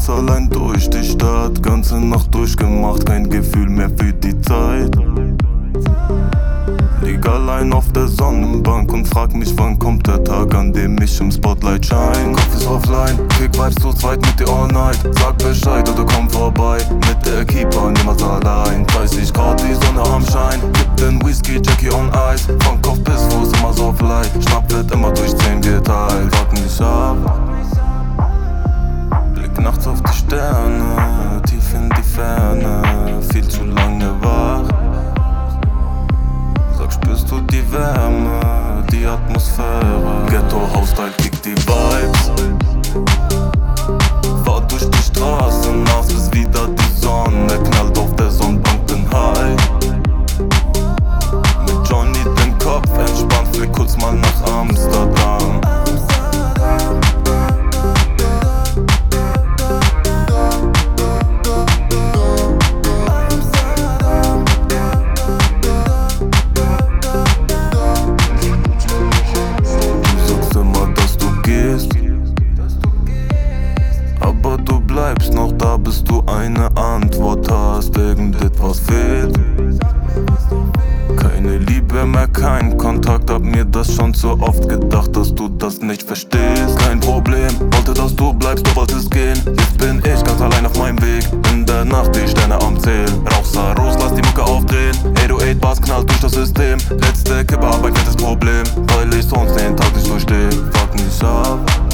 ganz allein durch die Stadt, ganze Nacht durchgemacht, kein Gefühl mehr für die Zeit. Lieg allein auf der Sonnenbank und frag mich, wann kommt der Tag, an dem ich im Spotlight shine. Kopf ist offline, Kick Vibes zu zweit mit dir all night. Sag Bescheid oder komm vorbei, mit der Keeper niemals allein. 30 Grad, die Sonne am Schein, gib den Whisky, Jackie on Eis. Von Kopf bis Fuß immer so fly, Schnapp wird immer durch 10 geteilt. Warten nicht ab, Blick nachts auf die Sterne, tief in die Ferne, viel zu lange wach. Spürst du die Wärme, die Atmosphäre? Ghetto House-Style kickt die Vibes. Fahr durch die Straße nachts, bis wieder die Sonne knallt auf der Sonnenbank, bin high. Mit Johnny den Kopf entspannt, flieg kurz mal nach Amsterdam. Aber du bleibst noch da, bis du eine Antwort hast. Irgendetwas fehlt. Keine Liebe mehr, kein Kontakt. Hab mir das schon zu oft gedacht, dass du das nicht verstehst. Kein Problem, wollte, dass du bleibst, du wolltest gehen. Jetzt bin ich ganz allein auf meinem Weg. In der Nacht die Sterne am Zählen. Rauch Saros, lass die Mucke aufdrehen. 808 Bars knallt durch das System. Letzte Kippe, aber kein Problem, weil ich sonst den Tag nicht durchsteh. Fuck mich ab,